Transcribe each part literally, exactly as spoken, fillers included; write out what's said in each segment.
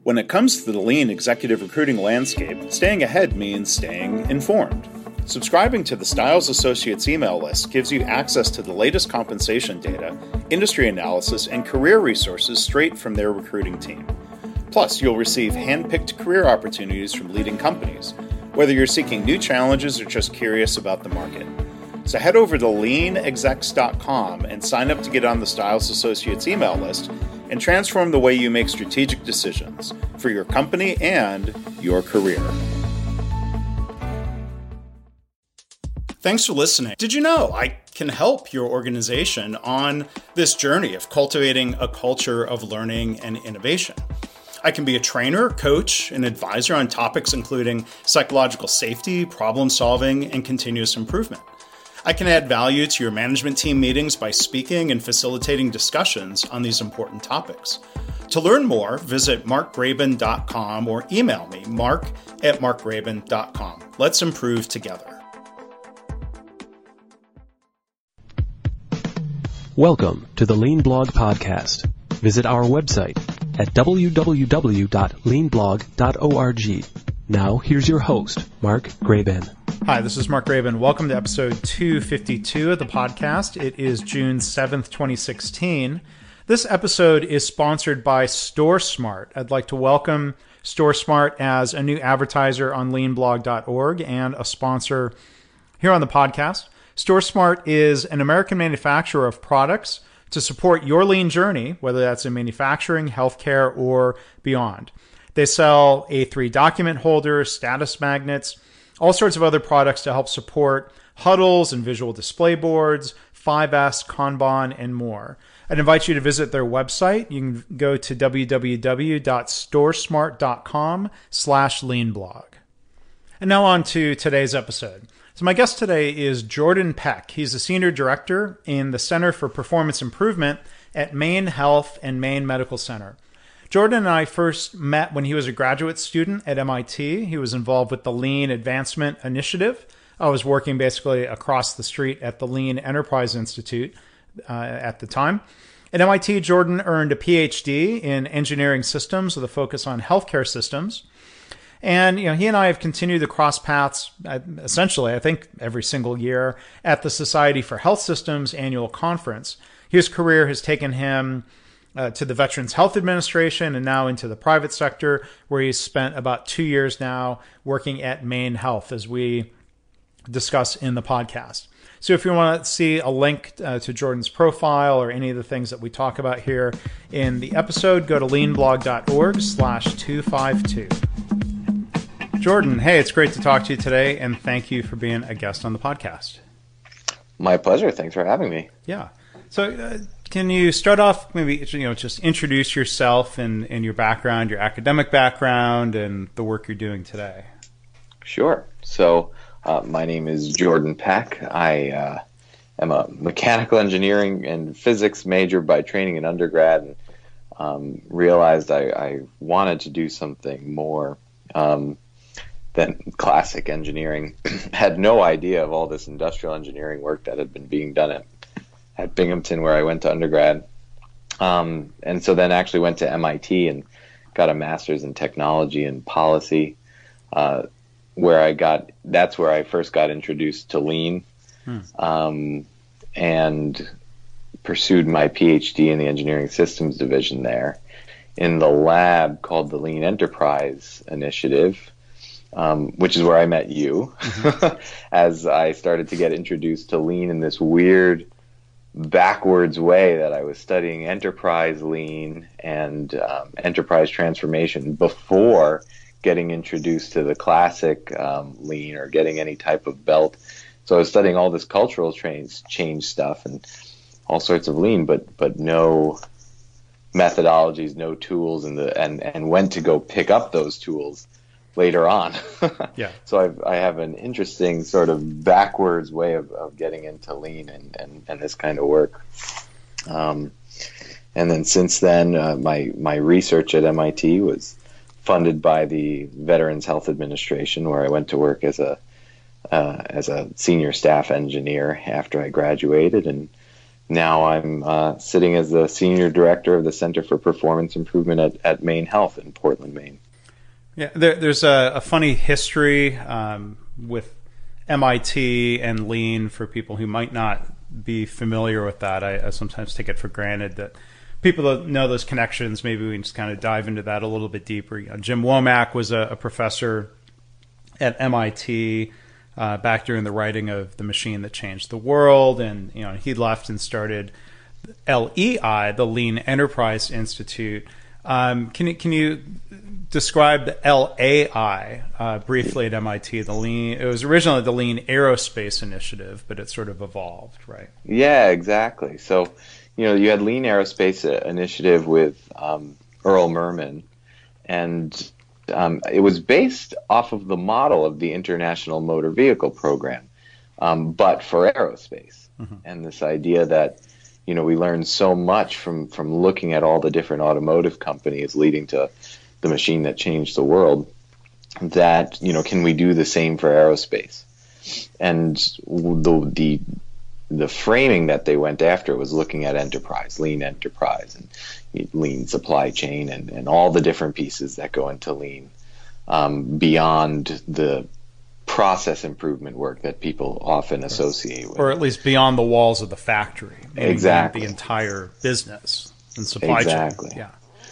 When it comes to the lean executive recruiting landscape, staying ahead means staying informed. Subscribing to the Styles Associates email list gives you access to the latest compensation data, industry analysis, and career resources straight from their recruiting team. Plus, you'll receive hand-picked career opportunities from leading companies, whether you're seeking new challenges or just curious about the market. So head over to lean execs dot com and sign up to get on the Styles Associates email list and transform the way you make strategic decisions for your company and your career. Thanks for listening. Did you know I can help your organization on this journey of cultivating a culture of learning and innovation? I can be a trainer, coach, and advisor on topics including psychological safety, problem solving, and continuous improvement. I can add value to your management team meetings by speaking and facilitating discussions on these important topics. To learn more, visit mark graban dot com or email me, mark at mark graban dot com. Let's improve together. Welcome to the Lean Blog Podcast. Visit our website at w w w dot lean blog dot org. Now, here's your host, Mark Graban. Hi, this is Mark Graban. Welcome to episode two fifty-two of the podcast. It is June seventh, twenty sixteen. This episode is sponsored by StoreSmart. I'd like to welcome StoreSmart as a new advertiser on lean blog dot org and a sponsor here on the podcast. StoreSmart is an American manufacturer of products to support your lean journey, whether that's in manufacturing, healthcare, or beyond. They sell A three document holders, status magnets, all sorts of other products to help support huddles and visual display boards, five S, Kanban, and more. I'd invite you to visit their website. You can go to w w w dot storesmart dot com slash leanblog. And now on to today's episode. So my guest today is Jordan Peck. He's a senior director in the Center for Performance Improvement at Maine Health and Maine Medical Center. Jordan and I first met when he was a graduate student at M I T. He was involved with the Lean Advancement Initiative. I was working basically across the street at the Lean Enterprise Institute uh, at the time. At M I T, Jordan earned a P H D in engineering systems with a focus on healthcare systems. And you know, he and I have continued to cross paths, uh, essentially, I think, every single year at the Society for Health Systems annual conference. His career has taken him Uh, to the Veterans Health Administration and now into the private sector, where he's spent about two years now working at Maine Health, as we discuss in the podcast. So if you want to see a link uh, to Jordan's profile or any of the things that we talk about here in the episode, go to lean blog dot org slash two fifty-two. Jordan, hey, it's great to talk to you today, and thank you for being a guest on the podcast. My pleasure. Thanks for having me. Yeah. So uh, can you start off, maybe, you know, just introduce yourself and, and your background, your academic background, and the work you're doing today? Sure. So uh, my name is Jordan Peck. I uh, am a mechanical engineering and physics major by training in undergrad, and um, realized I, I wanted to do something more um, than classic engineering. Had no idea of all this industrial engineering work that had been being done at at Binghamton, where I went to undergrad. Um, and so then actually went to M I T and got a master's in technology and policy, uh, where I got, that's where I first got introduced to Lean, hmm. um, and pursued my P H D in the engineering systems division there in the lab called the Lean Enterprise Initiative, um, which is where I met you, mm-hmm. as I started to get introduced to Lean in this weird, backwards way that I was studying enterprise lean and um, enterprise transformation before getting introduced to the classic um, lean or getting any type of belt. So I was studying all this cultural change, change stuff and all sorts of lean, but but no methodologies, no tools, and the and and when to go pick up those tools later on. Yeah. So I've, I have an interesting sort of backwards way of, of getting into lean and, and, and this kind of work. Um, and then since then, uh, my, my research at M I T was funded by the Veterans Health Administration, where I went to work as a uh, as a senior staff engineer after I graduated, and now I'm uh, sitting as the Senior Director of the Center for Performance Improvement at, at Maine Health in Portland, Maine. Yeah, there, there's a, a funny history um, with M I T and Lean for people who might not be familiar with that. I, I sometimes take it for granted that people that know those connections, maybe we can just kind of dive into that a little bit deeper. You know, Jim Womack was a, a professor at M I T uh, back during the writing of The Machine That Changed the World, and you know he left and started L E I, the Lean Enterprise Institute. Um, can you can you describe the L A I uh, briefly at M I T? The Lean, it was originally the Lean Aerospace Initiative, but it sort of evolved, right? Yeah, exactly. So, you know, you had Lean Aerospace Initiative with um, Earl Merman, and um, it was based off of the model of the International Motor Vehicle Program, um, but for aerospace. Mm-hmm. And this idea that, you know, we learned so much from, from looking at all the different automotive companies leading to the machine that changed the world, that, you know, can we do the same for aerospace? And the the the framing that they went after was looking at enterprise, lean enterprise, and lean supply chain, and, and all the different pieces that go into lean, um, beyond the process improvement work that people often associate with. Or at least beyond the walls of the factory. Exactly. The entire business and supply exactly. chain. Yeah.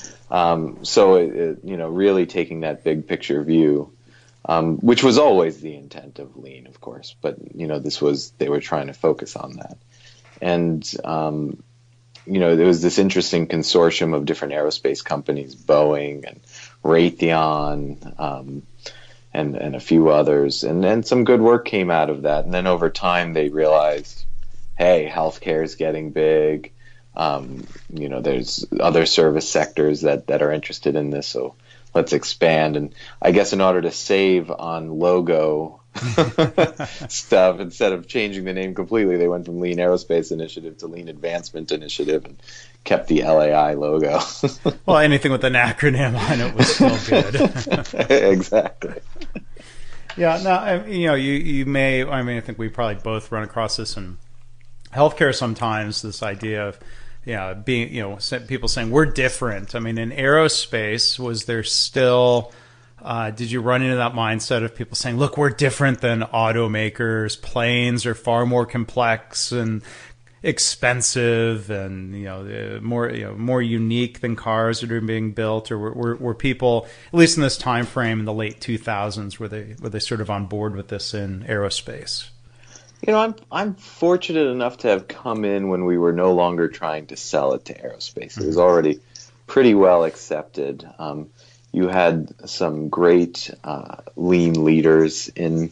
Um, so, it, it, you know, really taking that big picture view, um, which was always the intent of Lean, of course, but, you know, this was, they were trying to focus on that. And, um, you know, there was this interesting consortium of different aerospace companies, Boeing and Raytheon, um, and, and a few others. And then some good work came out of that. And then over time they realized, hey, healthcare is getting big. Um, you know, there's other service sectors that, that are interested in this, so let's expand. And I guess in order to save on logo stuff, instead of changing the name completely, they went from Lean Aerospace Initiative to Lean Advancement Initiative and kept the L A I logo. Well, anything with an acronym on it was still good. Exactly. Yeah, no, you know, you, you may, I mean, I think we probably both run across this in healthcare sometimes, this idea of, yeah, being, you know, people saying we're different. I mean, in aerospace, was there still, uh, did you run into that mindset of people saying, look, we're different than automakers, planes are far more complex and expensive and, you know, more, you know, more unique than cars that are being built? Or were, were, were people, at least in this time frame in the late two thousands, were they, were they sort of on board with this in aerospace? You know, I'm I'm fortunate enough to have come in when we were no longer trying to sell it to aerospace. It was already pretty well accepted. Um, you had some great uh, lean leaders in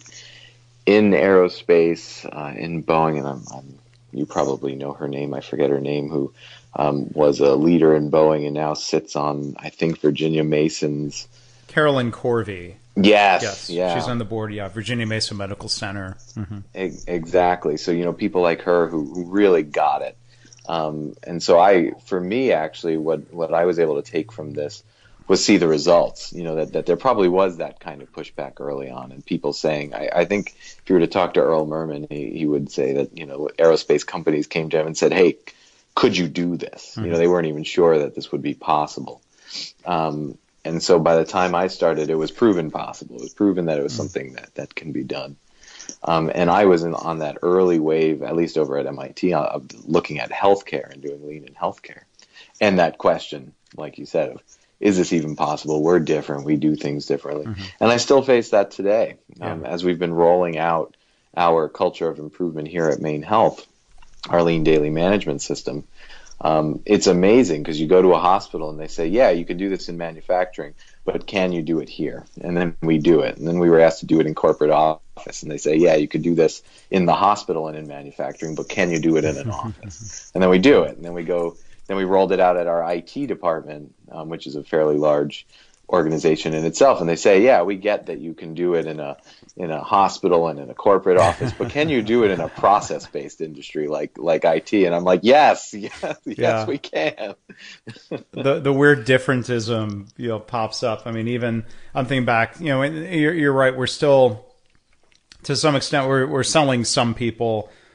in aerospace, uh, in Boeing, and I'm, I'm, you probably know her name. I forget her name. Who um, was a leader in Boeing and now sits on, I think, Virginia Mason's. Carolyn Corvey. Yes, yes, yeah. She's on the board, yeah, Virginia Mason Medical Center. Mm-hmm. E- exactly. So, you know, people like her who, who really got it. Um, and so I, for me, actually, what, what I was able to take from this was see the results, you know, that, that there probably was that kind of pushback early on, and people saying, I, I think if you were to talk to Earl Merman, he, he would say that, you know, aerospace companies came to him and said, hey, could you do this? Mm-hmm. You know, they weren't even sure that this would be possible. Um, And so by the time I started, it was proven possible. It was proven that it was something that, that can be done. Um, and I was in, on that early wave, at least over at M I T, of looking at healthcare and doing lean in healthcare. And that question, like you said, of, is this even possible? We're different. We do things differently. Mm-hmm. And I still face that today. Um, yeah. As we've been rolling out our culture of improvement here at Maine Health, our lean daily management system, Um, it's amazing because you go to a hospital and they say, yeah, you can do this in manufacturing, but can you do it here? And then we do it. And then we were asked to do it in corporate office. And they say, yeah, you could do this in the hospital and in manufacturing, but can you do it in an office? And then we do it. And then we go, then we rolled it out at our I T department, um, which is a fairly large organization in itself. And they say, yeah, we get that you can do it in a in a hospital and in a corporate office, but can you do it in a process-based industry like like I T? And I'm like, yes, yes, yes, yeah. we can. the the weird differentism, you know, pops up. I mean, even I'm thinking back, you know, you're, you're right. We're still, to some extent, we're we're selling some people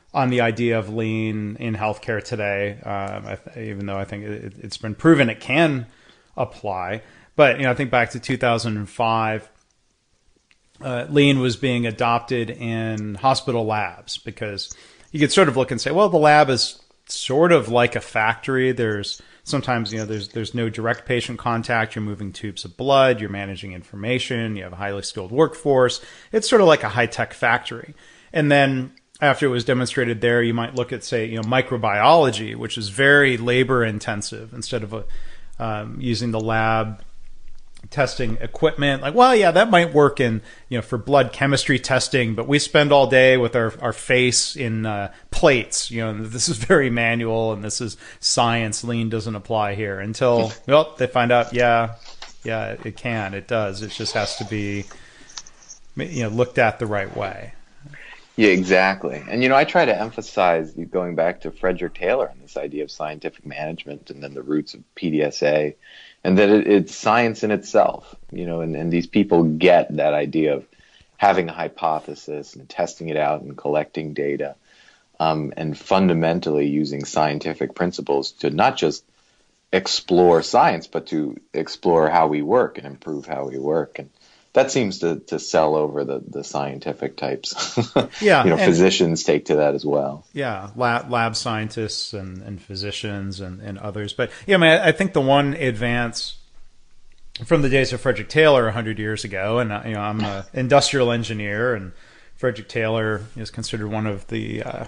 on the idea of lean in healthcare today, um, I th- even though I think it, it's been proven it can apply. But you know, I think back to two thousand five, uh, lean was being adopted in hospital labs because you could sort of look and say, well, the lab is sort of like a factory. There's sometimes, you know, there's there's no direct patient contact. You're moving tubes of blood. You're managing information. You have a highly skilled workforce. It's sort of like a high-tech factory. And then after it was demonstrated there, you might look at, say, you know, microbiology, which is very labor-intensive. Instead of a, um, using the lab testing equipment, like, well, yeah, that might work in, you know, for blood chemistry testing, but we spend all day with our, our face in uh, plates, you know, and this is very manual and this is science. Lean doesn't apply here until, well, they find out, yeah, yeah, it can, it does. It just has to be, you know, looked at the right way. Yeah, exactly. And, you know, I try to emphasize, going back to Frederick Taylor and this idea of scientific management and then the roots of P D S A, and that it, it's science in itself, you know, and, and these people get that idea of having a hypothesis and testing it out and collecting data, um, and fundamentally using scientific principles to not just explore science, but to explore how we work and improve how we work. And that seems to, to sell over the, the scientific types. Yeah. You know, and, physicians take to that as well. Yeah. Lab, lab scientists and, and physicians and, and others. But yeah, I mean, I think the one advance from the days of Frederick Taylor a hundred years ago, and you know, I'm an industrial engineer, and Frederick Taylor is considered one of the uh,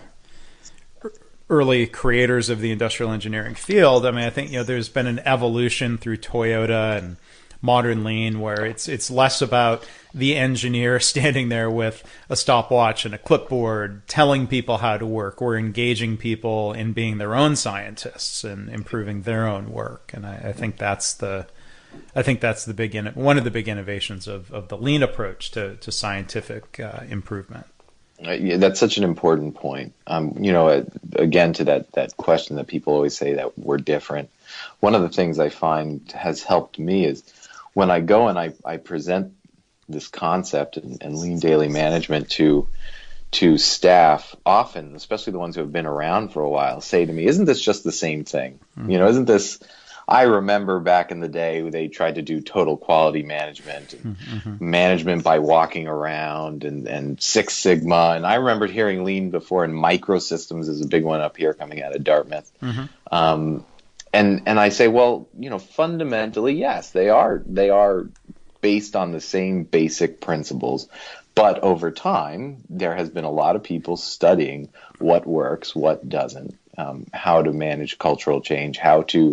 early creators of the industrial engineering field. I mean, I think, you know, there's been an evolution through Toyota and modern lean where it's it's less about the engineer standing there with a stopwatch and a clipboard telling people how to work. We're engaging people in being their own scientists and improving their own work. And I, I think that's the I think that's the big in, one of the big innovations of, of the lean approach to to scientific uh, improvement. Uh, yeah, that's such an important point. Um, you know, again, to that that question that people always say that we're different. One of the things I find has helped me is when I go and I, I present this concept and, and lean daily management to to staff, often, especially the ones who have been around for a while, say to me, isn't this just the same thing? Mm-hmm. You know, isn't this, I remember back in the day they tried to do total quality management, and mm-hmm. management by walking around and, and Six Sigma. And I remembered hearing lean before, and microsystems is a big one up here coming out of Dartmouth. Mm-hmm. Um, And and I say, well, you know, fundamentally, yes, they are they are based on the same basic principles. But over time, there has been a lot of people studying what works, what doesn't, um, how to manage cultural change, how to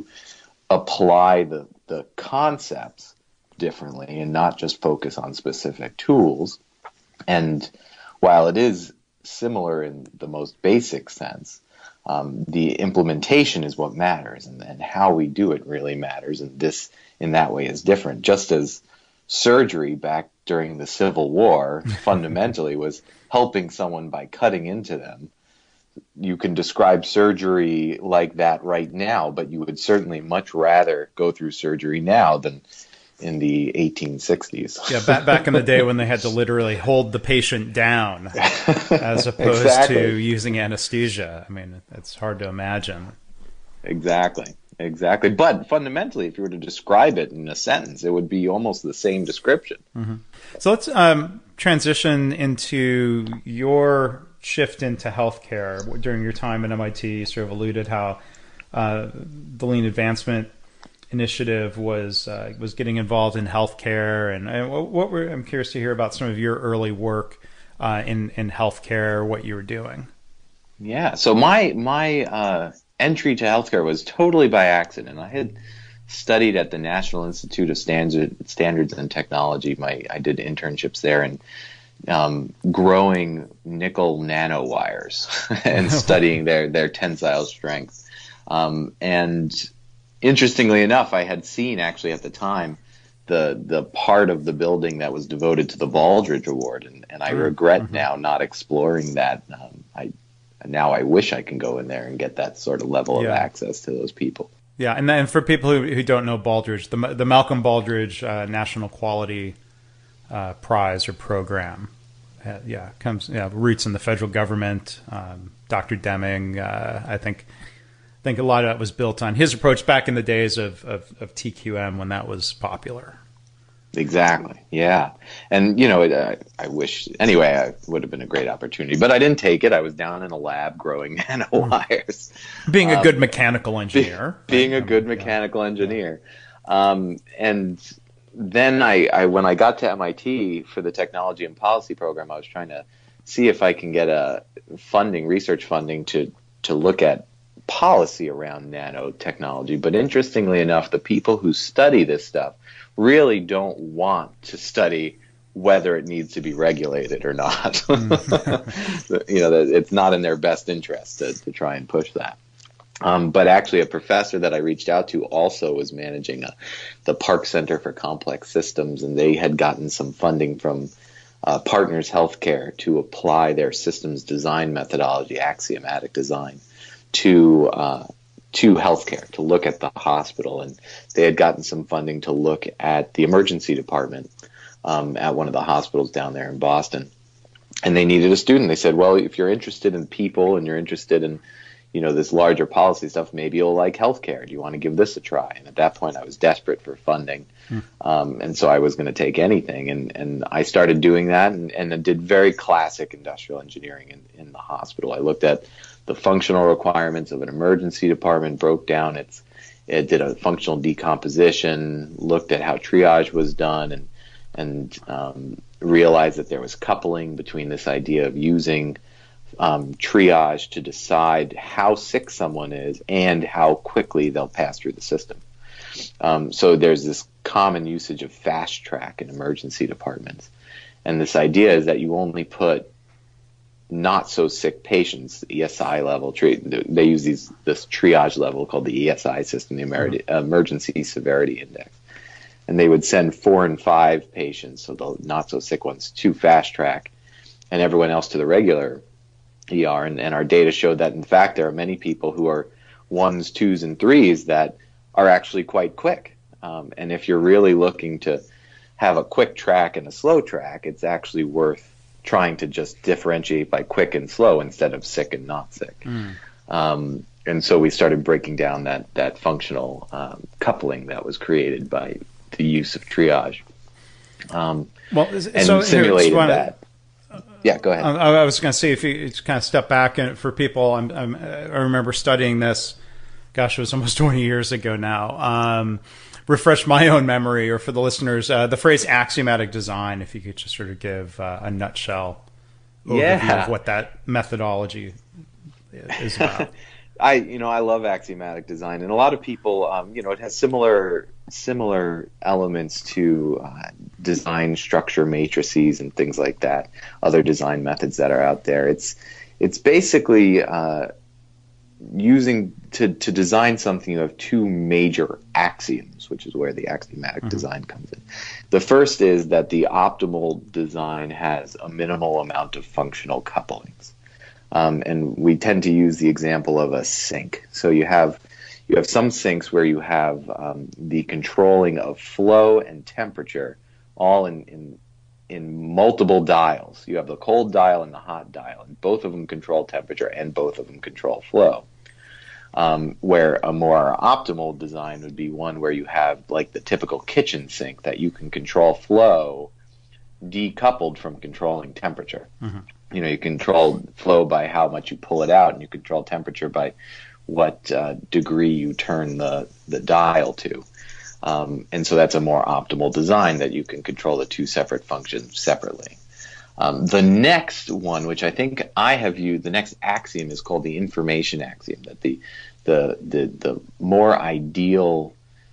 apply the, the concepts differently and not just focus on specific tools. And while it is similar in the most basic sense, Um, the implementation is what matters, and, and how we do it really matters. And this, in that way, is different. Just as surgery back during the Civil War fundamentally was helping someone by cutting into them, you can describe surgery like that right now, but you would certainly much rather go through surgery now than in the eighteen sixties. Yeah, back, back in the day when they had to literally hold the patient down as opposed exactly. to using anesthesia. I mean, it's hard to imagine. Exactly, exactly. But fundamentally, if you were to describe it in a sentence, it would be almost the same description. Mm-hmm. So let's um, transition into your shift into healthcare. During your time at M I T, you sort of alluded how uh, the Lean Advancement Initiative was uh, was getting involved in healthcare, and, and what, what were I'm curious to hear about some of your early work uh, in in healthcare, what you were doing. Yeah, so my my uh, entry to healthcare was totally by accident. I had studied at the National Institute of Standard, Standards and Technology. My I did internships there and um, growing nickel nanowires and studying their their tensile strength, um, and interestingly enough, I had seen actually at the time the the part of the building that was devoted to the Baldrige Award, and, and I regret mm-hmm. now not exploring that. Um, I now I wish I can go in there and get that sort of level yeah. of access to those people. Yeah, and then for people who, who don't know Baldrige, the the Malcolm Baldrige uh, National Quality uh, Prize or Program uh, yeah, comes yeah, roots in the federal government. Um, Doctor Deming, uh, I think, I think a lot of that was built on his approach back in the days of, of, of T Q M when that was popular. Exactly. Yeah. And, you know, it, uh, I wish, anyway, it would have been a great opportunity, but I didn't take it. I was down in a lab growing nanowires. Being a um, good mechanical engineer. Be, being right? a good mechanical yeah. engineer. Um, and then I, I, when I got to M I T for the technology and policy program, I was trying to see if I can get a funding, research funding to, to look at policy around nanotechnology. But interestingly enough, the people who study this stuff really don't want to study whether it needs to be regulated or not. You know, it's not in their best interest to, to try and push that. Um, but actually, a professor that I reached out to also was managing a, the Park Center for Complex Systems, and they had gotten some funding from uh, Partners Healthcare to apply their systems design methodology, axiomatic design, to uh, to healthcare, to look at the hospital. And they had gotten some funding to look at the emergency department um, at one of the hospitals down there in Boston. And they needed a student. They said, well, if you're interested in people and you're interested in, you know, this larger policy stuff, maybe you'll like healthcare. Do you want to give this a try? And at that point, I was desperate for funding. Hmm. Um, and so I was going to take anything. And, and I started doing that and, and did very classic industrial engineering in, in the hospital. I looked at the functional requirements of an emergency department, broke down its, it did a functional decomposition, looked at how triage was done, and and um, realized that there was coupling between this idea of using um, triage to decide how sick someone is and how quickly they'll pass through the system. Um, so there's this common usage of fast track in emergency departments. And this idea is that you only put not so sick patients, the E S I level, they use these this triage level called the E S I system, the Emer- Emergency Severity Index. And they would send four and five patients, so the not so sick ones, to fast track, and everyone else to the regular E R. And, and our data showed that, in fact, there are many people who are ones, twos, and threes that are actually quite quick. Um, and if you're really looking to have a quick track and a slow track, it's actually worth trying to just differentiate by quick and slow instead of sick and not sick. Mm. Um, and so we started breaking down that, that functional um, coupling that was created by the use of triage. Um, well, and so simulated here, that. Yeah, go ahead. I, I was going to say, if you kind of step back and for people, I'm, I'm, I remember studying this, gosh, it was almost twenty years ago now. Um, refresh my own memory, or for the listeners, uh, the phrase axiomatic design, if you could just sort of give uh, a nutshell overview yeah. of what that methodology is about. I, you know, I love axiomatic design, and a lot of people, um, you know, it has similar similar elements to uh, design structure matrices and things like that. Other design methods that are out there. It's it's basically uh, using to to design something. You have two major axioms, which is where the axiomatic mm-hmm. design comes in. The first is that the optimal design has a minimal amount of functional couplings. Um, and we tend to use the example of a sink. So you have you have some sinks where you have um, the controlling of flow and temperature all in, in in multiple dials. You have the cold dial and the hot dial, and both of them control temperature and both of them control flow. Um, where a more optimal design would be one where you have like the typical kitchen sink that you can control flow decoupled from controlling temperature. Mm-hmm. You know, you control flow by how much you pull it out, and you control temperature by what uh, degree you turn the, the dial to. Um, and so that's a more optimal design, that you can control the two separate functions separately. Um, the next one, which I think I have used, the next axiom is called the information axiom, that the the the, the more ideal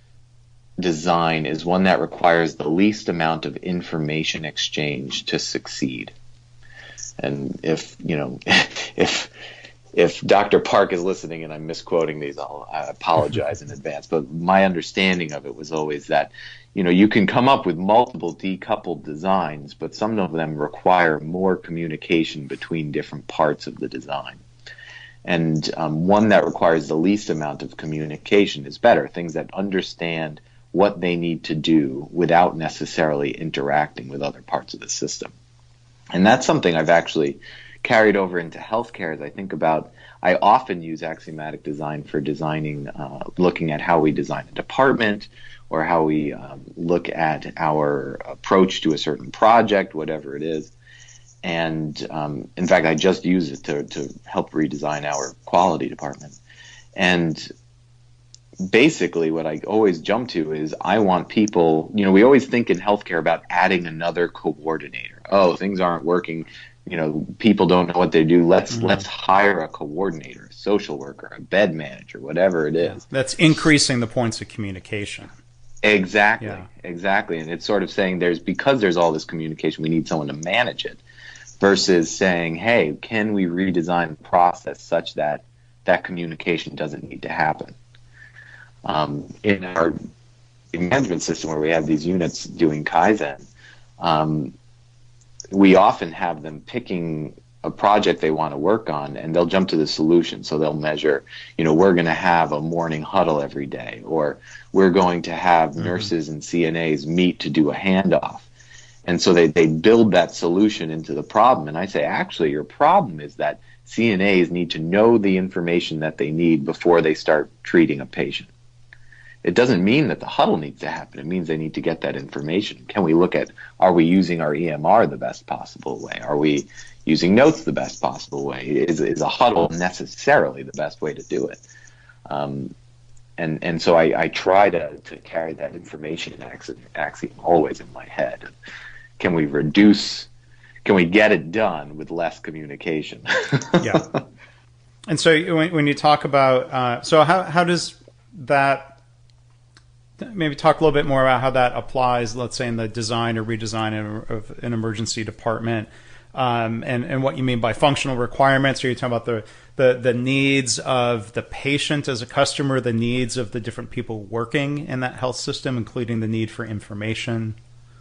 design is one that requires the least amount of information exchange to succeed. And if, you know, if if Doctor Park is listening and I'm misquoting these, I'll, I apologize in advance. But my understanding of it was always that, you know, you can come up with multiple decoupled designs, but some of them require more communication between different parts of the design. And um, one that requires the least amount of communication is better, things that understand what they need to do without necessarily interacting with other parts of the system. And that's something I've actually carried over into healthcare as I think about. I often use axiomatic design for designing, uh, looking at how we design a department or how we um, look at our approach to a certain project, whatever it is. And um, in fact, I just use it to, to help redesign our quality department. And basically what I always jump to is I want people, you know, we always think in healthcare about adding another coordinator. Oh, things aren't working. You know, people don't know what they do. Let's mm-hmm. let's hire a coordinator, a social worker, a bed manager, whatever it is. That's increasing the points of communication. Exactly, yeah. exactly. And it's sort of saying there's because there's all this communication, we need someone to manage it, versus saying, hey, can we redesign the process such that that communication doesn't need to happen? Um, in our management system where we have these units doing Kaizen, um, we often have them picking a project they want to work on, and they'll jump to the solution. So they'll measure, you know, we're going to have a morning huddle every day, or we're going to have mm-hmm. nurses and C N As meet to do a handoff. And so they, they build that solution into the problem. And I say, actually, your problem is that C N As need to know the information that they need before they start treating a patient. It doesn't mean that the huddle needs to happen. It means they need to get that information. Can we look at, are we using our E M R the best possible way? Are we using notes the best possible way? Is, is a huddle necessarily the best way to do it? Um, and and so I, I try to, to carry that information axiom always in my head. Can we reduce, can we get it done with less communication? Yeah. And so when, when you talk about, uh, so how, how does that, maybe talk a little bit more about how that applies, let's say, in the design or redesign of an emergency department, um, and, and what you mean by functional requirements. Are you talking about the, the, the needs of the patient as a customer, the needs of the different people working in that health system, including the need for information?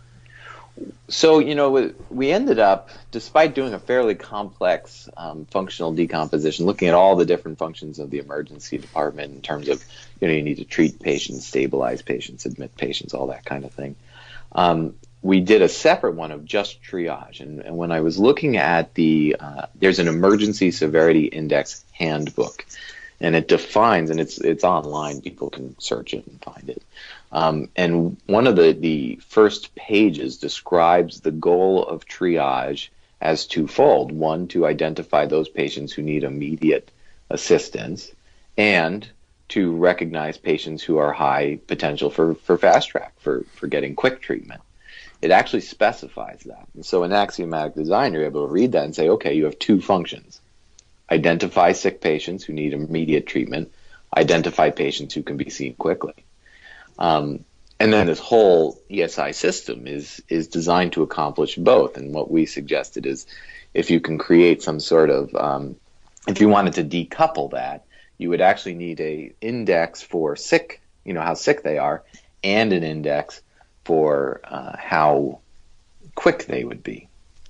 So, you know, we ended up, despite doing a fairly complex um, functional decomposition, looking at all the different functions of the emergency department in terms of, you know, you need to treat patients, stabilize patients, admit patients, all that kind of thing. Um, we did a separate one of just triage. And, and when I was looking at the, uh, there's an emergency severity index handbook. And it defines, and it's it's online, people can search it and find it. Um, and one of the, the first pages describes the goal of triage as twofold. One, to identify those patients who need immediate assistance, and to recognize patients who are high potential for, for fast track, for, for getting quick treatment. It actually specifies that. And so in axiomatic design, you're able to read that and say, okay, you have two functions. Identify sick patients who need immediate treatment, identify patients who can be seen quickly. Um, and then this whole E S I system is is designed to accomplish both. And what we suggested is if you can create some sort of, um, if you wanted to decouple that, you would actually need a index for sick, you know, how sick they are, and an index for uh, how quick they would be.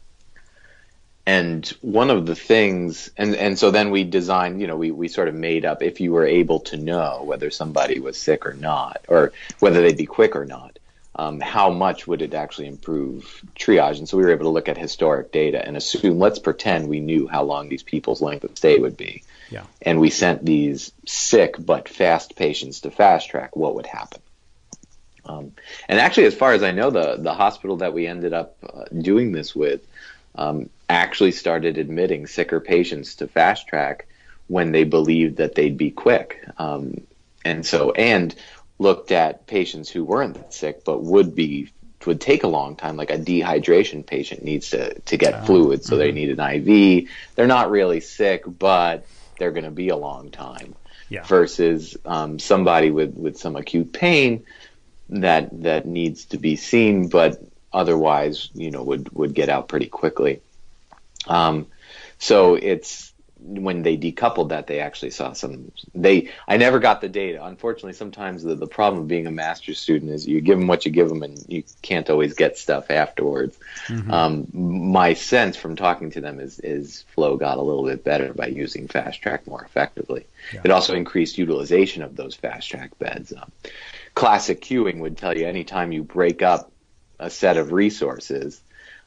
And one of the things, and, and so then we designed, you know, we, we sort of made up, if you were able to know whether somebody was sick or not, or whether they'd be quick or not, um, how much would it actually improve triage? And so we were able to look at historic data and assume, let's pretend we knew how long these people's length of stay would be. Yeah. And we sent these sick but fast patients to fast track, what would happen? Um, and actually, as far as I know, the, the hospital that we ended up uh, doing this with, um, actually started admitting sicker patients to fast track when they believed that they'd be quick. Um, and so, and looked at patients who weren't that sick, but would be, would take a long time, like a dehydration patient needs to, to get uh, fluid. So mm-hmm. they need an I V. They're not really sick, but they're going to be a long time. Yeah. Versus, um, somebody with, with some acute pain that, that needs to be seen, but otherwise, you know, would, would get out pretty quickly. Um, so it's when they decoupled that, they actually saw some, they, I never got the data. Unfortunately, sometimes the, the problem of being a master's student is you give them what you give them and you can't always get stuff afterwards. Mm-hmm. Um, my sense from talking to them is, is flow got a little bit better by using fast track more effectively. Yeah. It also increased utilization of those fast track beds. Um, classic queuing would tell you anytime you break up a set of resources,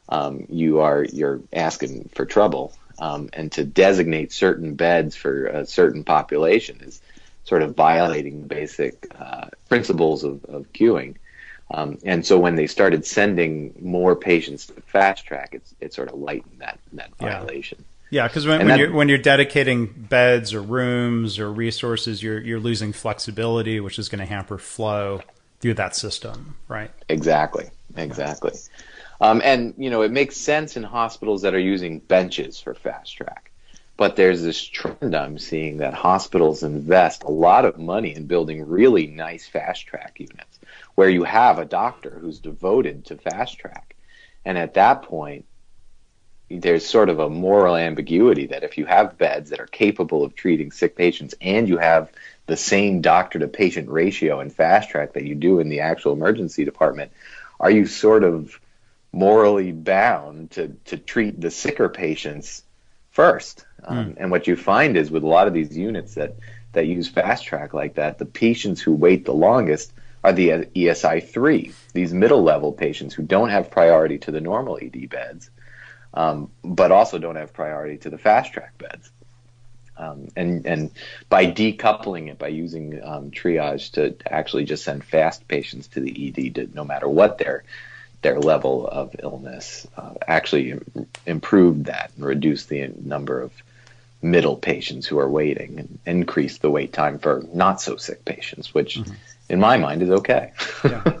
um, you are you're asking for trouble. Um, and to designate certain beds for a certain population is sort of violating basic uh, principles of, of queuing. Um, and so when they started sending more patients to fast track, it's it sort of lightened that that violation. Yeah, because when, when that, you're when you're dedicating beds or rooms or resources, you're you're losing flexibility, which is going to hamper flow through that system, right? Exactly, exactly. Um, and you know, it makes sense in hospitals that are using benches for fast track. But there's this trend I'm seeing that hospitals invest a lot of money in building really nice fast track units where you have a doctor who's devoted to fast track. And at that point, there's sort of a moral ambiguity that if you have beds that are capable of treating sick patients and you have the same doctor to patient ratio in fast track that you do in the actual emergency department, are you sort of morally bound to, to treat the sicker patients first? Um, mm. And what you find is with a lot of these units that, that use fast track like that, the patients who wait the longest are the E S I three, these middle level patients who don't have priority to the normal E D beds, um, but also don't have priority to the fast track beds. Um, and, and by decoupling it, by using um, triage to actually just send fast patients to the E D, to, no matter what their their level of illness, uh, actually im- improved that and reduced the number of middle patients who are waiting and increased the wait time for not so sick patients, which mm-hmm. in my mind is okay. Yeah.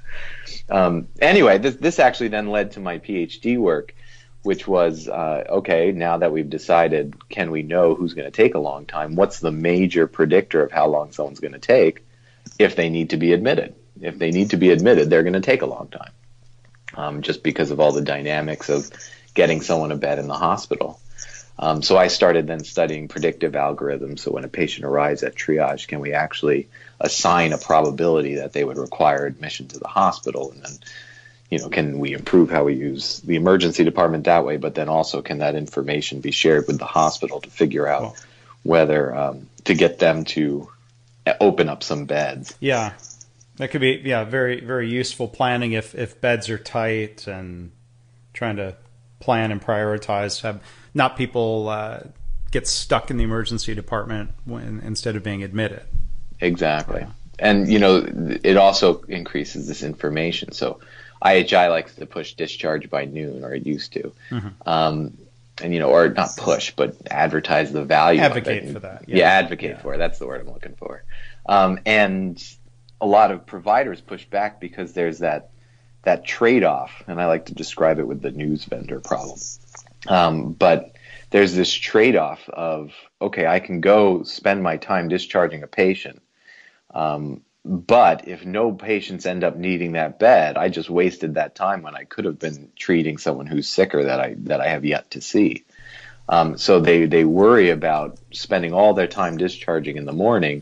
um, anyway, this, this actually then led to my PhD work, which was, uh, okay, now that we've decided, can we know who's going to take a long time? What's the major predictor of how long someone's going to take if they need to be admitted? If they need to be admitted, they're going to take a long time, um, just because of all the dynamics of getting someone a bed in the hospital. Um, so I started then studying predictive algorithms. So when a patient arrives at triage, can we actually assign a probability that they would require admission to the hospital? And then, you know, can we improve how we use the emergency department that way? But then also, can that information be shared with the hospital to figure out oh. whether um, to get them to open up some beds? Yeah, that could be yeah very very useful planning if if beds are tight and trying to plan and prioritize, have not people uh, get stuck in the emergency department when, instead of being admitted. Exactly. Yeah. And, you know, it also increases this information. So I H I likes to push discharge by noon, or it used to. Mm-hmm. Um, and, you know, or not push, but advertise the value advocate of it. for that. Yeah, yeah advocate yeah. for it. That's the word I'm looking for. Um, and a lot of providers push back because there's that that trade-off, and I like to describe it with the news vendor problem. Um, but there's this trade-off of, okay, I can go spend my time discharging a patient, um, but if no patients end up needing that bed, I just wasted that time when I could have been treating someone who's sicker that I that I have yet to see. Um, so they, they worry about spending all their time discharging in the morning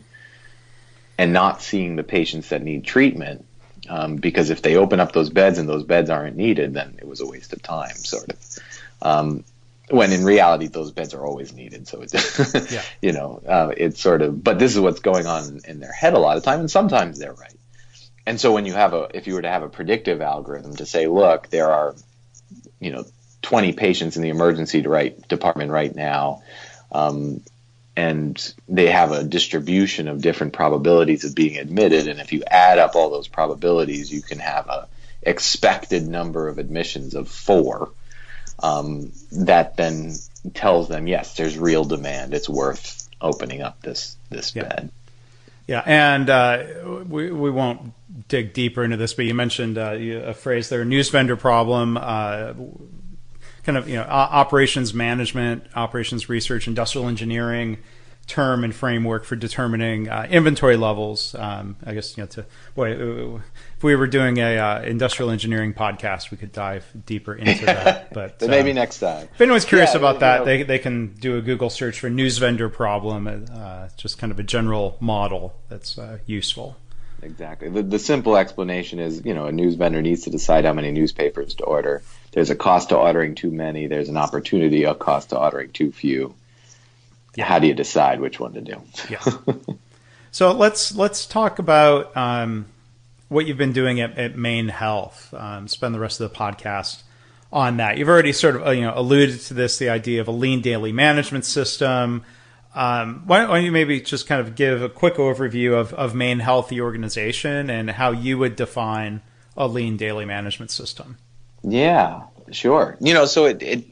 and not seeing the patients that need treatment. Um, because if they open up those beds and those beds aren't needed, then it was a waste of time, sort of. Um, when in reality, those beds are always needed. So it's, yeah. you know, uh, it's sort of, but this is what's going on in their head a lot of time, and sometimes they're right. And so when you have a, if you were to have a predictive algorithm to say, look, there are, you know, twenty patients in the emergency right, department right now, um, and they have a distribution of different probabilities of being admitted. And if you add up all those probabilities, you can have a expected number of admissions of four. Um, that then tells them, yes, there's real demand. It's worth opening up this, this yeah. bed. Yeah. And, uh, we, we won't dig deeper into this, but you mentioned, uh, a phrase there, news vendor problem, uh, kind of, you know, operations management, operations research, industrial engineering term and framework for determining uh, inventory levels. Um, I guess, you know, to boy, if we were doing a uh, industrial engineering podcast, we could dive deeper into that. But so maybe um, next time, if anyone's curious yeah, about that, know. they they can do a Google search for news vendor problem. Uh, just kind of a general model that's uh, useful. Exactly. The, the simple explanation is, you know, a news vendor needs to decide how many newspapers to order. There's a cost to ordering too many. There's an opportunity, a cost to ordering too few. Yeah. How do you decide which one to do? Yeah. So let's let's talk about um, what you've been doing at, at Maine Health. Um, spend the rest of the podcast on that. You've already sort of uh, you know alluded to this, the idea of a lean daily management system. Um, why don't you maybe just kind of give a quick overview of, of Maine Health, the organization, and how you would define a lean daily management system? Yeah, sure. You know, so it, it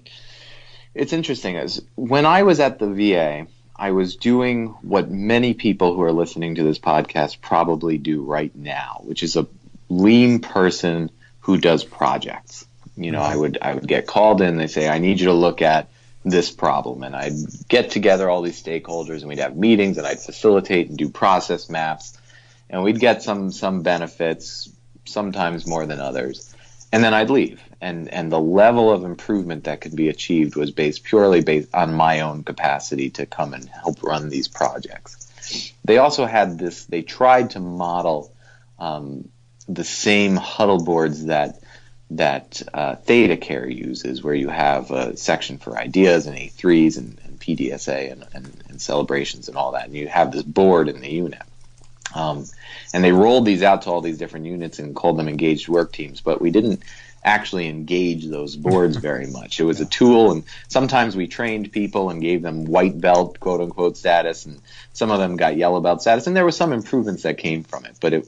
it's interesting. As when I was at the V A, I was doing what many people who are listening to this podcast probably do right now, which is a lean person who does projects. You know, I would I would get called in. They say, I need you to look at this problem, and I'd get together all these stakeholders, and we'd have meetings, and I'd facilitate and do process maps, and we'd get some some benefits, sometimes more than others, and then I'd leave. And and the level of improvement that could be achieved was based purely based on my own capacity to come and help run these projects. They also had this. They tried to model um, the same huddle boards that. that uh, ThedaCare uses, where you have a section for ideas and A threes and, and P D S A and, and, and celebrations and all that, and you have this board in the unit. Um, and they rolled these out to all these different units and called them engaged work teams, but we didn't actually engage those boards very much. It was a tool, and sometimes we trained people and gave them white belt, quote-unquote, status, and some of them got yellow belt status, and there were some improvements that came from it, but it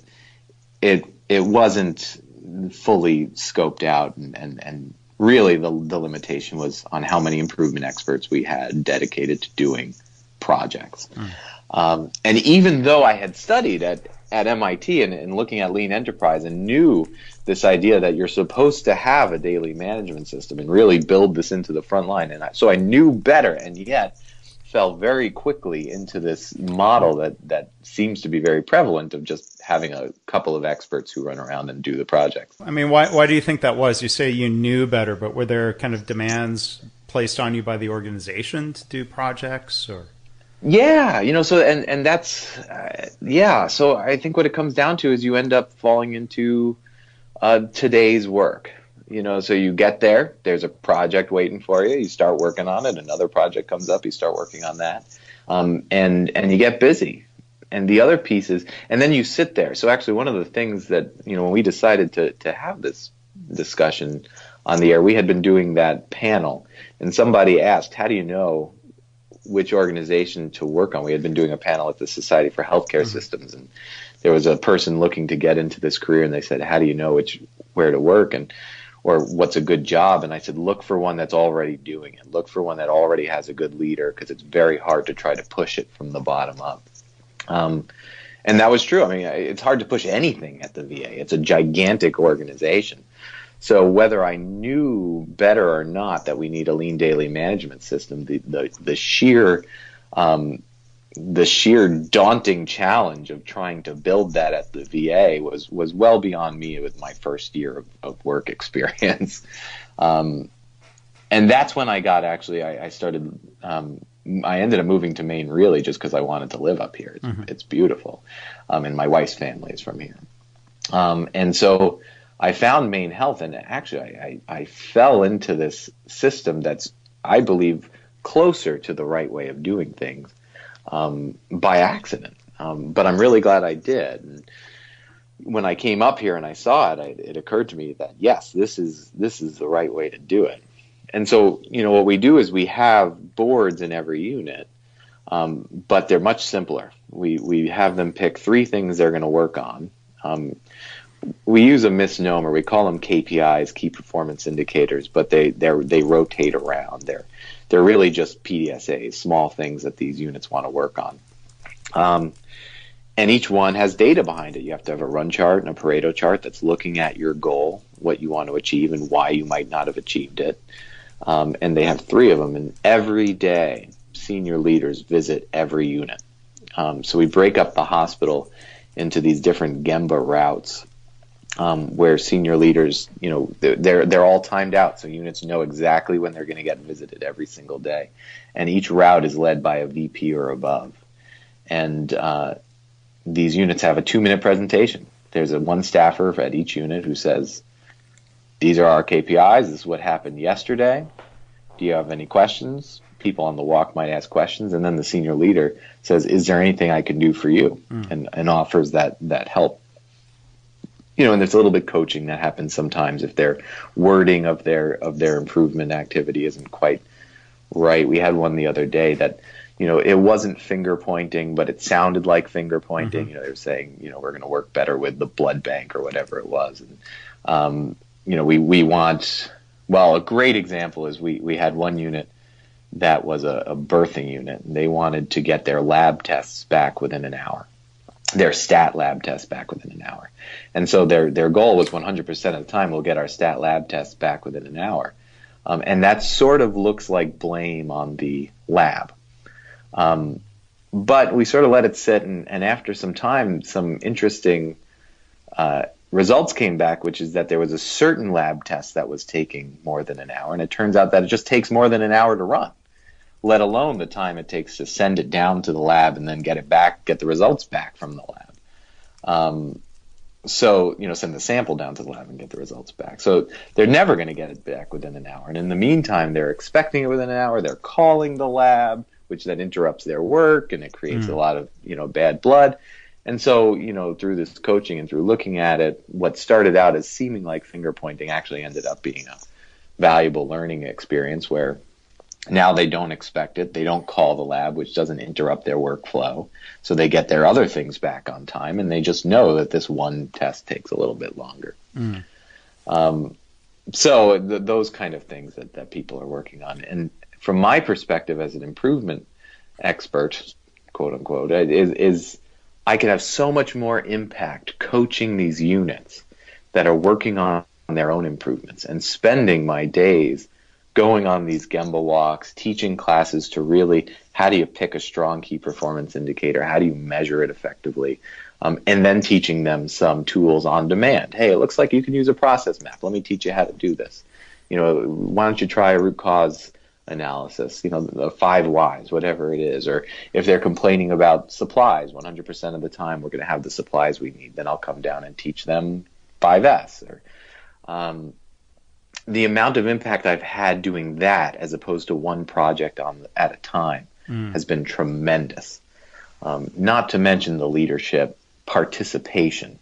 it it wasn't fully scoped out, and, and, and really the, the limitation was on how many improvement experts we had dedicated to doing projects. Mm. Um, and even though I had studied at, at M I T and, and looking at lean enterprise and knew this idea that you're supposed to have a daily management system and really build this into the front line, and I, so I knew better, and yet fell very quickly into this model that, that seems to be very prevalent of just having a couple of experts who run around and do the projects. I mean, why why do you think that was? You say you knew better, but were there kind of demands placed on you by the organization to do projects, or? Yeah, you know, so and and that's uh, yeah. So I think what it comes down to is you end up falling into uh, today's work. You know, so you get there, there's a project waiting for you, you start working on it, another project comes up, you start working on that, um, and and you get busy. And the other piece is, and then you sit there. So actually one of the things that, you know, when we decided to, to have this discussion on the air, we had been doing that panel, and somebody asked, how do you know which organization to work on? We had been doing a panel at the Society for Healthcare mm-hmm. Systems, and there was a person looking to get into this career, and they said, how do you know which where to work? And or what's a good job? And I said, look for one that's already doing it. Look for one that already has a good leader, because it's very hard to try to push it from the bottom up. Um, and that was true. I mean, it's hard to push anything at the V A. It's a gigantic organization. So whether I knew better or not that we need a lean daily management system, the the, the sheer um, the sheer daunting challenge of trying to build that at the V A was was well beyond me with my first year of, of work experience. Um, and that's when I got actually, I, I started, um, I ended up moving to Maine really just because I wanted to live up here. It's, mm-hmm. it's beautiful. Um, and my wife's family is from here. Um, and so I found Maine Health, and actually I, I, I fell into this system that's, I believe, closer to the right way of doing things. Um, by accident, um, but I'm really glad I did. And when I came up here and I saw it, I, it occurred to me that yes, this is this is the right way to do it. And so, you know, what we do is we have boards in every unit, um, but they're much simpler. We we have them pick three things they're going to work on. Um, we use a misnomer. We call them K P Is, key performance indicators, but they they they rotate around. They're They're really just P D S As, small things that these units want to work on. Um, and each one has data behind it. You have to have a run chart and a Pareto chart that's looking at your goal, what you want to achieve, and why you might not have achieved it. Um, and they have three of them. And every day, senior leaders visit every unit. Um, so we break up the hospital into these different Gemba routes. Um, where senior leaders, you know, they're they're all timed out, so units know exactly when they're going to get visited every single day, and each route is led by a V P or above. And uh, these units have a two-minute presentation. There's a one staffer at each unit who says, "These are our K P Is. This is what happened yesterday. Do you have any questions?" People on the walk might ask questions, and then the senior leader says, "Is there anything I can do for you?" Mm. and and offers that that help. you know, and there's a little bit coaching that happens sometimes if their wording of their of their improvement activity isn't quite right. We had one the other day that, you know, it wasn't finger pointing, but it sounded like finger pointing. Mm-hmm. You know, they were saying, you know, we're going to work better with the blood bank or whatever it was. And, um, you know, we, we want, well, a great example is we, we had one unit that was a, a birthing unit, and they wanted to get their lab tests back within an hour, their stat lab tests back within an hour. And so their, their goal was one hundred percent of the time we'll get our stat lab tests back within an hour. Um, and that sort of looks like blame on the lab. Um, but we sort of let it sit, and, and after some time, some interesting uh, results came back, which is that there was a certain lab test that was taking more than an hour, and it turns out that it just takes more than an hour to run, let alone the time it takes to send it down to the lab and then get it back, get the results back from the lab. Um, so, you know, send the sample down to the lab and get the results back. So they're never going to get it back within an hour. And in the meantime, they're expecting it within an hour. They're calling the lab, which then interrupts their work, and it creates mm. a lot of, you know, bad blood. And so, you know, through this coaching and through looking at it, what started out as seeming like finger pointing actually ended up being a valuable learning experience where now they don't expect it. They don't call the lab, which doesn't interrupt their workflow. So they get their other things back on time, and they just know that this one test takes a little bit longer. Mm. Um, so th- those kind of things that, that people are working on. And from my perspective as an improvement expert, quote unquote, is, is I could have so much more impact coaching these units that are working on their own improvements and spending my days going on these Gemba walks, teaching classes to really, how do you pick a strong key performance indicator? How do you measure it effectively? Um, and then teaching them some tools on demand. Hey, it looks like you can use a process map. Let me teach you how to do this. You know, why don't you try a root cause analysis, you know, the five whys, whatever it is. Or if they're complaining about supplies, one hundred percent of the time we're going to have the supplies we need. Then I'll come down and teach them five S. Or, um, the amount of impact I've had doing that as opposed to one project on at a time mm. has been tremendous. Um, not to mention the leadership participation.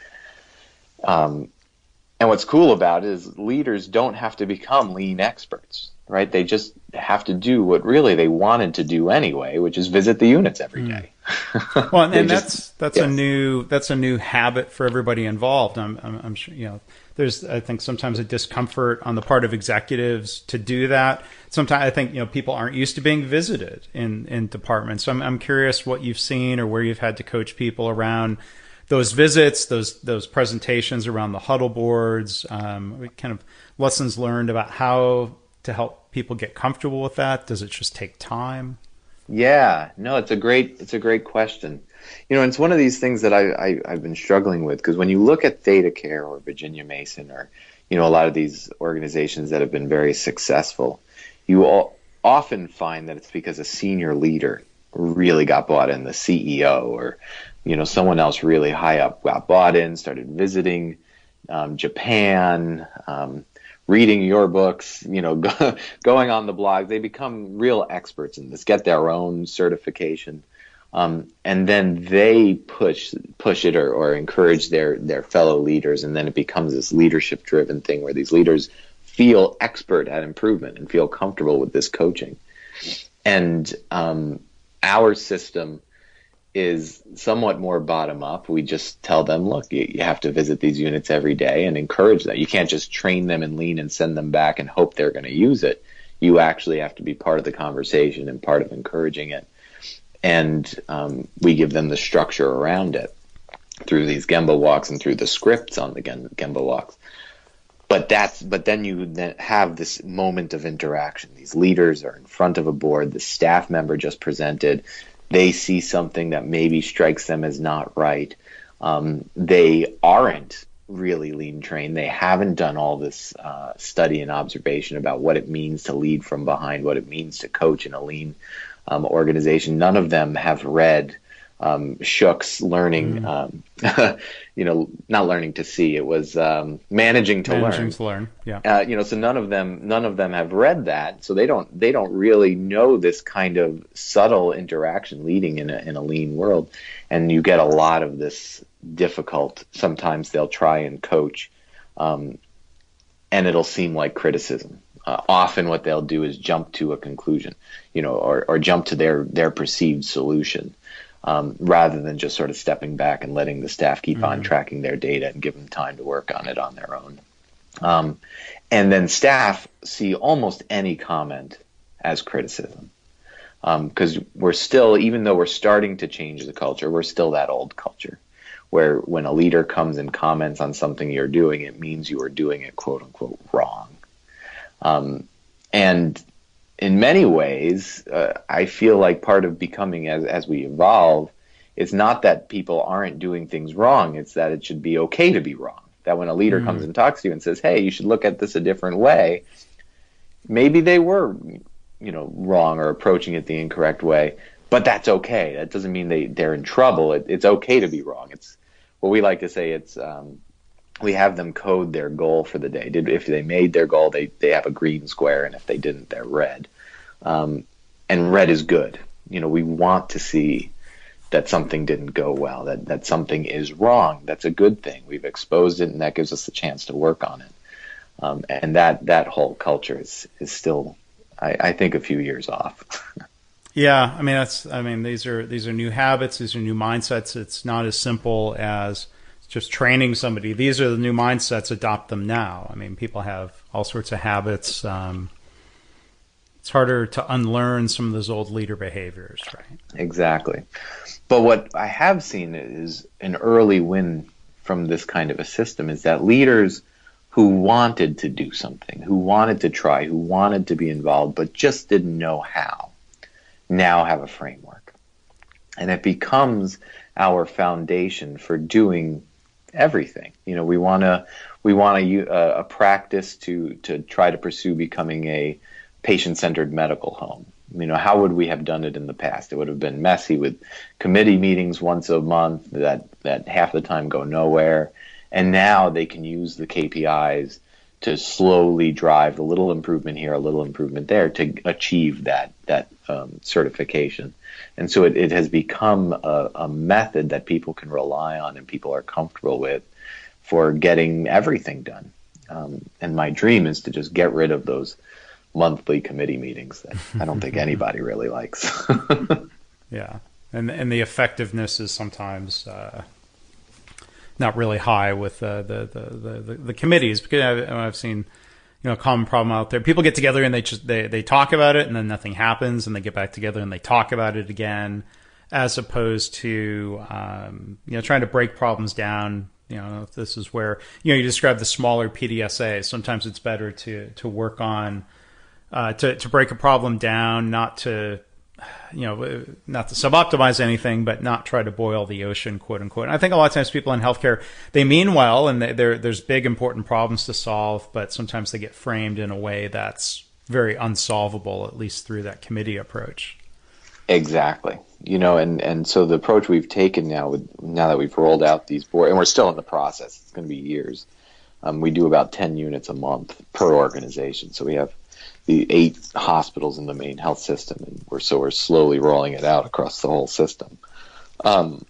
Um, and what's cool about it is leaders don't have to become lean experts, right? They just have to do what really they wanted to do anyway, which is visit the units every day. Mm. Well, and, and just, that's that's yes. a new that's a new habit for everybody involved. I'm, I'm, I'm sure, you know, there's I think sometimes a discomfort on the part of executives to do that. Sometimes I think, you know, people aren't used to being visited in in departments. So I'm I'm curious what you've seen or where you've had to coach people around those visits, those those presentations around the huddle boards, um, kind of lessons learned about how to help people get comfortable with that. Does it just take time? Yeah, no, it's a great it's a great question. You know, it's one of these things that I, I I've been struggling with, because when you look at ThedaCare or Virginia Mason or, you know, a lot of these organizations that have been very successful, you all often find that it's because a senior leader really got bought in, the C E O or, you know, someone else really high up got bought in, started visiting um, Japan, um, reading your books, you know, go, going on the blog. They become real experts in this, get their own certification. Um, and then they push push it or, or encourage their, their fellow leaders, and then it becomes this leadership-driven thing where these leaders feel expert at improvement and feel comfortable with this coaching. And um, our system is somewhat more bottom-up. We just tell them, look, you, you have to visit these units every day and encourage that. You can't just train them in lean and send them back and hope they're going to use it. You actually have to be part of the conversation and part of encouraging it. And um, we give them the structure around it through these Gemba walks and through the scripts on the Gemba walks. But that's but then you then have this moment of interaction. These leaders are in front of a board. The staff member just presented. They see something that maybe strikes them as not right. Um, they aren't really lean trained. They haven't done all this uh, study and observation about what it means to lead from behind, what it means to coach in a lean Um, organization. None of them have read um, shooks, learning, mm. um, you know, not learning to see. It was um, managing to managing learn. Managing to learn, yeah. Uh, you know, so none of them, none of them have read that, so they don't, they don't really know this kind of subtle interaction leading in a in a lean world, and you get a lot of this difficult. Sometimes they'll try and coach, um, and it'll seem like criticism. Uh, often, what they'll do is jump to a conclusion, you know, or or jump to their their perceived solution. Um, rather than just sort of stepping back and letting the staff keep mm-hmm. on tracking their data and give them time to work on it on their own. Um, and then staff see almost any comment as criticism, because um, we're still, even though we're starting to change the culture, we're still that old culture where when a leader comes and comments on something you're doing, it means you are doing it quote unquote wrong. Um, and in many ways, uh, I feel like part of becoming as, as we evolve, it's not that people aren't doing things wrong. It's that it should be okay to be wrong. That when a leader mm. comes and talks to you and says, hey, you should look at this a different way, maybe they were, you know, wrong or approaching it the incorrect way, but that's okay. That doesn't mean they, they're in trouble. It, it's okay to be wrong. It's what we like to say. It's um, we have them code their goal for the day. Did if they made their goal, they, they have a green square, and if they didn't, they're red. Um, and red is good. You know, we want to see that something didn't go well, that, that something is wrong. That's a good thing. We've exposed it, and that gives us a chance to work on it. Um, and that, that whole culture is, is still, I, I think, a few years off. Yeah. I mean, that's, I mean, these are, these are new habits. These are new mindsets. It's not as simple as just training somebody. These are the new mindsets. Adopt them now. I mean, people have all sorts of habits. Um, It's harder to unlearn some of those old leader behaviors, right? Exactly. But what I have seen is an early win from this kind of a system is that leaders who wanted to do something, who wanted to try, who wanted to be involved, but just didn't know how, now have a framework. And it becomes our foundation for doing everything. You know, we want to we want a, a practice to to try to pursue becoming a patient-centered medical home. You know, how would we have done it in the past? It would have been messy with committee meetings once a month that, that half the time go nowhere. And now they can use the K P Is to slowly drive a little improvement here, a little improvement there to achieve that that um, certification. And so it, it has become a, a method that people can rely on and people are comfortable with for getting everything done. Um, and my dream is to just get rid of those monthly committee meetings that I don't think anybody really likes. Yeah. And and the effectiveness is sometimes uh, not really high with uh, the, the, the, the committees, because I've, I've seen, you know, a common problem out there. People get together and they just, they, they talk about it and then nothing happens, and they get back together and they talk about it again, as opposed to, um, you know, trying to break problems down. You know, this is where, you know, you describe the smaller P D S As. Sometimes it's better to, to work on, Uh, to, to break a problem down, not to, you know, not to sub-optimize anything, but not try to boil the ocean, quote unquote. And I think a lot of times people in healthcare, they mean well, and they, there's big, important problems to solve, but sometimes they get framed in a way that's very unsolvable, at least through that committee approach. Exactly. You know, and, and so the approach we've taken now, with now that we've rolled out these board, and we're still in the process, it's going to be years. Um, we do about ten units a month per organization. So we have the eight hospitals in the main health system, and we're so we're slowly rolling it out across the whole system. Um,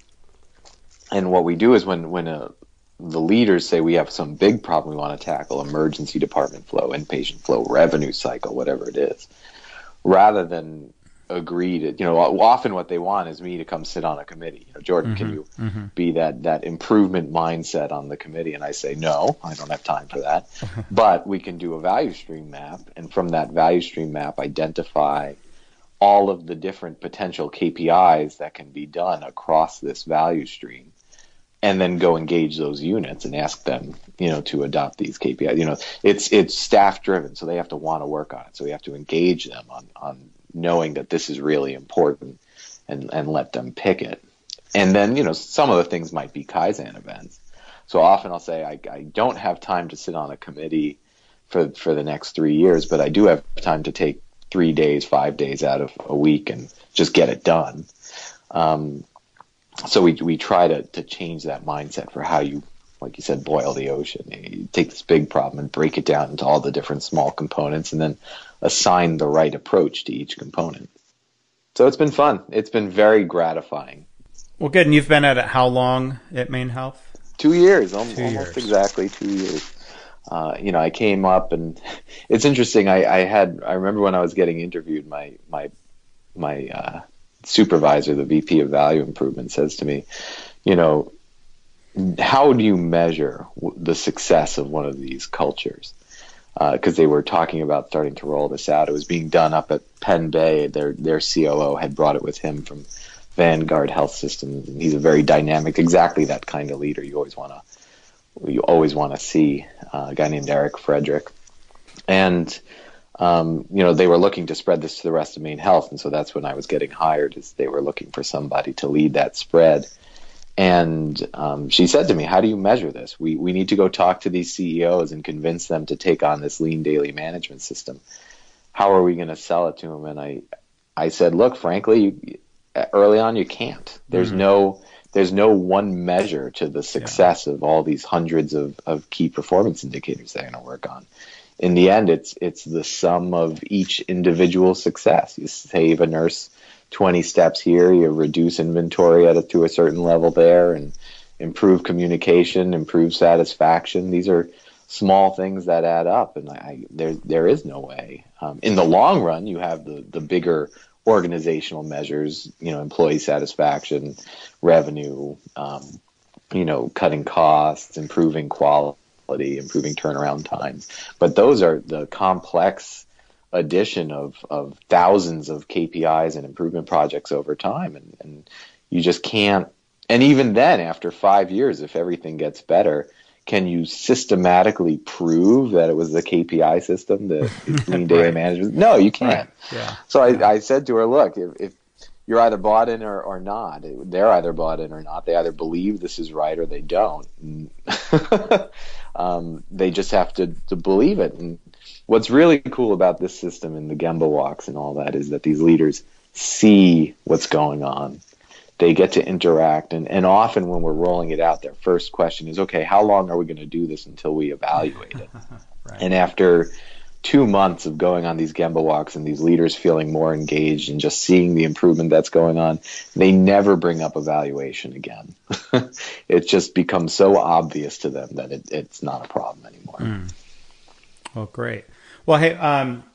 and what we do is when when a, the leaders say we have some big problem we want to tackle, emergency department flow, inpatient flow, revenue cycle, whatever it is, rather than agree to, you know, often what they want is me to come sit on a committee. You know, Jordan, mm-hmm, can you mm-hmm. be that that improvement mindset on the committee? And I say, no, I don't have time for that. But we can do a value stream map, and from that value stream map, identify all of the different potential K P Is that can be done across this value stream, and then go engage those units and ask them, you know, to adopt these K P Is. You know, it's it's staff driven, so they have to want to work on it. So we have to engage them on on knowing that this is really important, and, and let them pick it. And then, you know, some of the things might be Kaizen events. So often I'll say, I, I don't have time to sit on a committee for, for the next three years, but I do have time to take three days, five days out of a week and just get it done. Um, so we we try to to change that mindset for how you, like you said, boil the ocean. You take this big problem and break it down into all the different small components, and then assign the right approach to each component. So it's been fun. It's been very gratifying. Well, good. And you've been at it how long at Maine Health? Two years, almost, two years. almost exactly two years. Uh, you know, I came up, and it's interesting. I, I had, I remember when I was getting interviewed, my my my uh, supervisor, the V P of Value Improvement, says to me, you know, how do you measure the success of one of these cultures? Because uh, they were talking about starting to roll this out. It was being done up at Penn Bay. Their their C O O had brought it with him from Vanguard Health Systems, and he's a very dynamic, exactly that kind of leader you always want to you always want to see. Uh, a guy named Eric Frederick, and um, you know they were looking to spread this to the rest of Maine Health, and so that's when I was getting hired. Is they were looking for somebody to lead that spread. And um, she said to me, how do you measure this? We we need to go talk to these C E Os and convince them to take on this lean daily management system. How are we going to sell it to them? And I I said, look, frankly, you, early on you can't. There's mm-hmm. no there's no one measure to the success yeah. of all these hundreds of, of key performance indicators they're going to work on. In the end, it's it's the sum of each individual success. You save a nurse twenty steps here, you reduce inventory at a, to a certain level there, and improve communication, improve satisfaction. These are small things that add up, and I, there there is no way. Um, in the long run, you have the, the bigger organizational measures, you know, employee satisfaction, revenue, um, you know, cutting costs, improving quality, improving turnaround times. But those are the complex addition of, of thousands of K P Is and improvement projects over time. And, and you just can't, and even then, after five years, if everything gets better, can you systematically prove that it was the K P I system, the lean daily right. management? No, you can't. Right. Yeah. So I, I said to her, look, if, if you're either bought in or, or not, they're either bought in or not. They either believe this is right or they don't. um, they just have to, to believe it. And what's really cool about this system and the Gemba walks and all that is that these leaders see what's going on. They get to interact, and, and often when we're rolling it out, their first question is, okay, how long are we going to do this until we evaluate it? Right. And after two months of going on these Gemba walks and these leaders feeling more engaged and just seeing the improvement that's going on, they never bring up evaluation again. It just becomes so obvious to them that it, it's not a problem anymore. Mm. Well, great. Well, hey, um,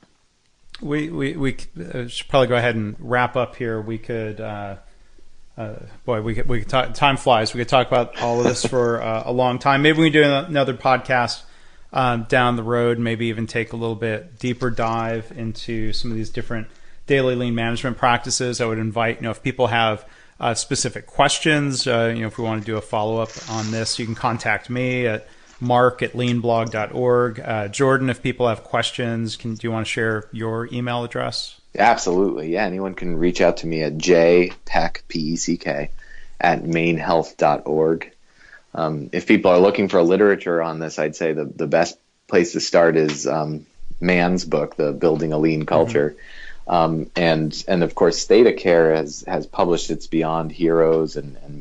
we, we, we should probably go ahead and wrap up here. We could... Uh, Uh, boy, we could, we could talk, time flies. We could talk about all of this for uh, a long time. Maybe we can do another podcast um, down the road, maybe even take a little bit deeper dive into some of these different daily lean management practices. I would invite, you know, if people have uh, specific questions, uh, you know, if we want to do a follow-up on this, you can contact me at mark at lean blog dot org. Uh, Jordan, if people have questions, can do you want to share your email address? Absolutely. Yeah. Anyone can reach out to me at jpeck, P E C K, at maine health dot org. Um, if people are looking for literature on this, I'd say the, the best place to start is um, Mann's book, The Building a Lean Culture. Mm-hmm. Um, and, and of course, ThedaCare has, has published its Beyond Heroes and, and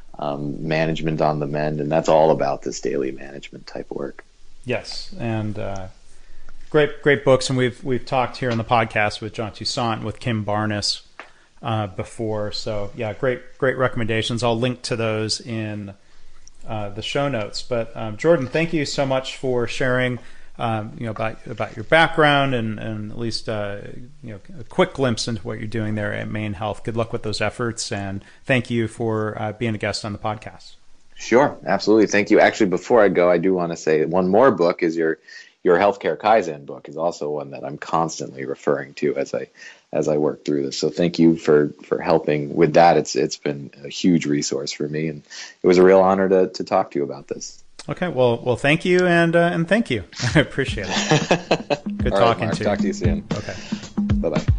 um, Management on the Mend, and that's all about this daily management type work. Yes. And, uh, Great, great books, and we've we've talked here on the podcast with John Toussaint, with Kim Barnes uh, before. So yeah, great, great recommendations. I'll link to those in uh, the show notes. But um, Jordan, thank you so much for sharing, um, you know, about about your background and and at least uh, you know a quick glimpse into what you're doing there at Maine Health. Good luck with those efforts, and thank you for uh, being a guest on the podcast. Sure, absolutely. Thank you. Actually, before I go, I do want to say one more book is your. Your Healthcare Kaizen book is also one that I'm constantly referring to as I as I work through this. So thank you for, for helping with that. It's it's been a huge resource for me, and it was a real honor to, to talk to you about this. Okay, well, well, thank you, and uh, and thank you. I appreciate it. Good All talking right, Mark, to you. Talk to you soon. Okay. Bye bye.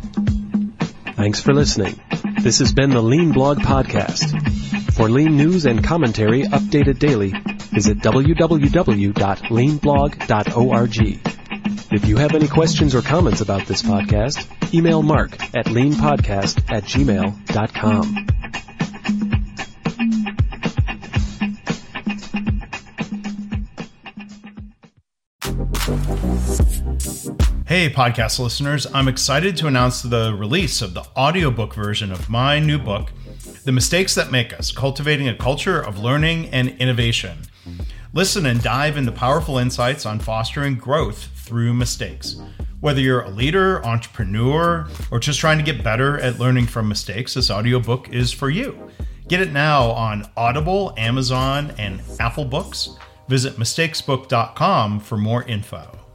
Thanks for listening. This has been the Lean Blog Podcast. For lean news and commentary updated daily, visit w w w dot lean blog dot org. If you have any questions or comments about this podcast, email Mark at lean podcast at gmail dot com. Hey, podcast listeners, I'm excited to announce the release of the audiobook version of my new book, The Mistakes That Make Us, Cultivating a Culture of Learning and Innovation. Listen and dive into powerful insights on fostering growth through mistakes. Whether you're a leader, entrepreneur, or just trying to get better at learning from mistakes, this audiobook is for you. Get it now on Audible, Amazon, and Apple Books. Visit mistakesbook dot com for more info.